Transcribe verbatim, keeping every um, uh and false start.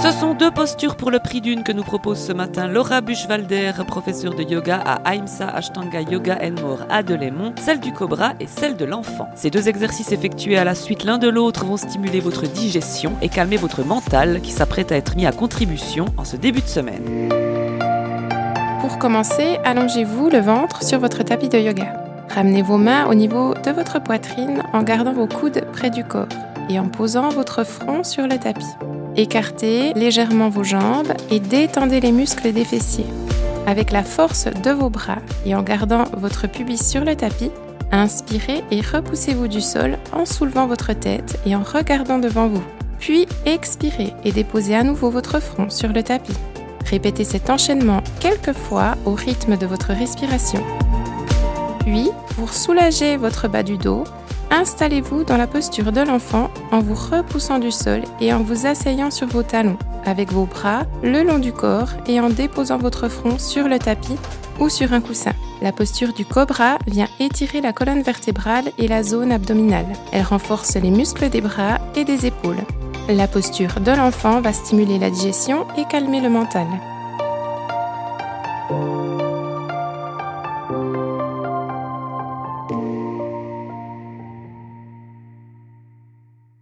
Ce sont deux postures pour le prix d'une que nous propose ce matin Laura Buchwalder, professeure de yoga à Ahimsa Ashtanga Yoga and More à Delémont, celle du cobra et celle de l'enfant. Ces deux exercices effectués à la suite l'un de l'autre vont stimuler votre digestion et calmer votre mental qui s'apprête à être mis à contribution en ce début de semaine. Pour commencer, allongez-vous le ventre sur votre tapis de yoga. Ramenez vos mains au niveau de votre poitrine en gardant vos coudes près du corps et en posant votre front sur le tapis. Écartez légèrement vos jambes et détendez les muscles des fessiers. Avec la force de vos bras et en gardant votre pubis sur le tapis, inspirez et repoussez-vous du sol en soulevant votre tête et en regardant devant vous. Puis expirez et déposez à nouveau votre front sur le tapis. Répétez cet enchaînement quelques fois au rythme de votre respiration. Puis, pour soulager votre bas du dos, installez-vous dans la posture de l'enfant en vous repoussant du sol et en vous asseyant sur vos talons, avec vos bras le long du corps et en déposant votre front sur le tapis ou sur un coussin. La posture du cobra vient étirer la colonne vertébrale et la zone abdominale. Elle renforce les muscles des bras et des épaules. La posture de l'enfant va stimuler la digestion et calmer le mental.